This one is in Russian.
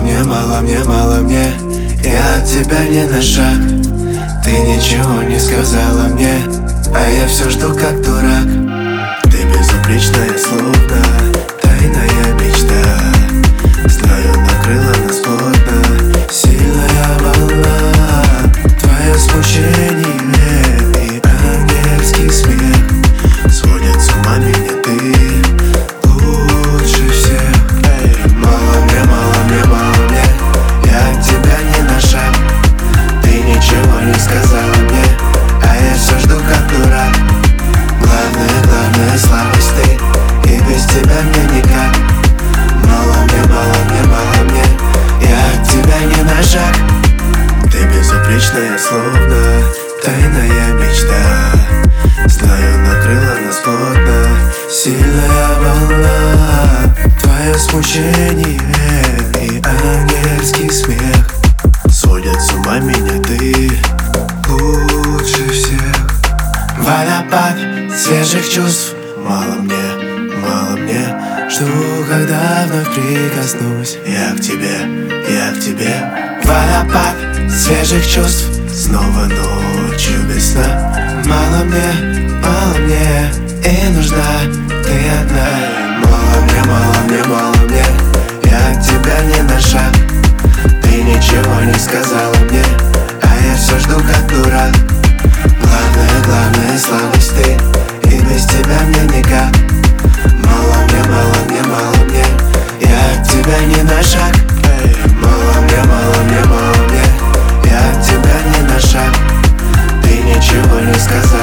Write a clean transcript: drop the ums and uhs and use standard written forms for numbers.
мало мне, мало мне. Я от тебя не на шаг. Ты ничего не сказала мне, а я все жду как дурак. Ты безупречная, словно тайная мечта. Знаю, накрыла нас плотно сильная волна. Твое смущение и ангельский смех сводят с ума меня, ты лучше всех. Мало мне, мало мне, мало мне. Я от тебя не на шаг. Ты ничего не сказала мне, а я все жду как дурак. Главная слабость ты, и без тебя мне никак. Мало мне, мало мне, мало мне. Я от тебя не на шаг. Ты безупречная, словно тайная мечта. Знаю, накрыла нас плотно сильная волна. Твое смущение и ангельский смех сводят с ума меня, ты лучше всех. Водопад свежих чувств. Мало мне, мало мне. Жду, когда вновь прикоснусь. Я к тебе, я к тебе. Водопад свежих чувств. Снова ночью без сна. Мало мне, и нужна ты одна. Мало мне, мало мне, мало мне. Я от тебя не на шаг. Ты ничего не сказала мне, а я все жду как дурак. Главная слабость ты, и без тебя мне никак. Мало мне, мало мне, мало мне. Я от тебя не на шаг. Мало мне, мало мне, мало мне. Я от тебя не на шаг. Ты ничего не сказала.